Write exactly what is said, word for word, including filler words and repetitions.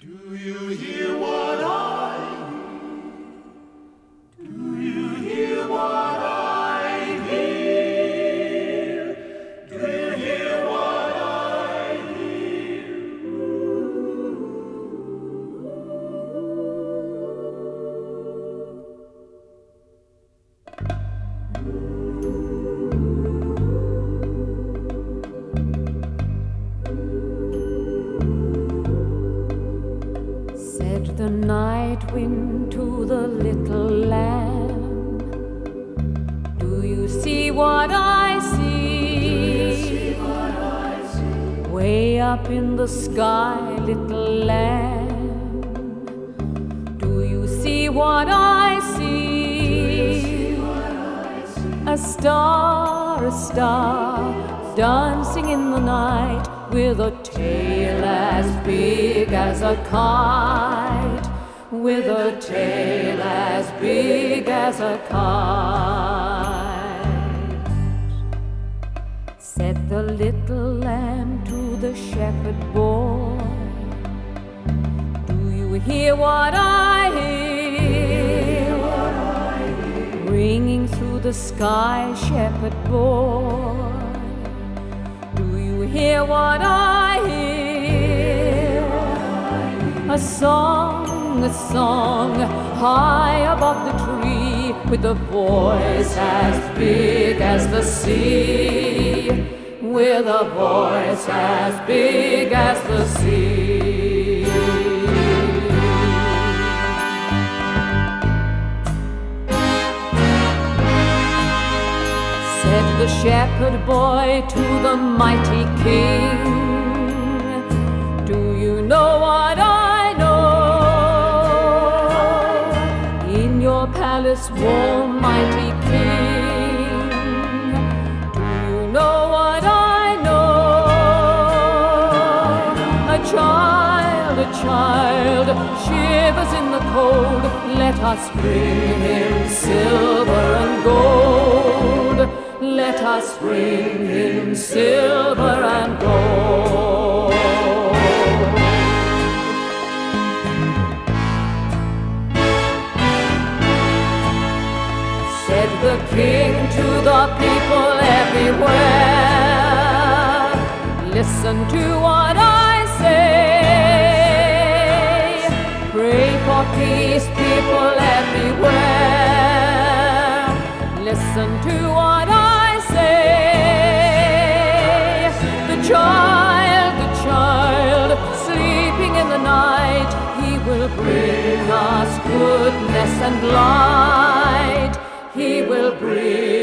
Do you hear what I hear? Do you hear what I hear? Do you hear what I hear? Said the night wind to the little lamb, do you see what I see? Way up in the sky, little lamb, do you see what I see? A star, a star, dancing in the night, with a tail as big as a kite, with a tail as big as a kite. Said the little lamb to the shepherd boy, do you hear what I hear? Ringing through the sky, shepherd boy, hear what I hear? A song, a song, high above the tree, with a voice as big as the sea, with a voice as big as the sea. Said the shepherd boy to the mighty king, do you know what I know? In your palace warm, mighty king, do you know what I know? A child, a child, shivers in the cold, let us bring him silver and gold. Let us bring him silver and gold. Said the king to the people everywhere, listen to what I say. Pray for peace, people everywhere. Listen to what I child, the child, sleeping in the night, he will bring us goodness and light. He will bring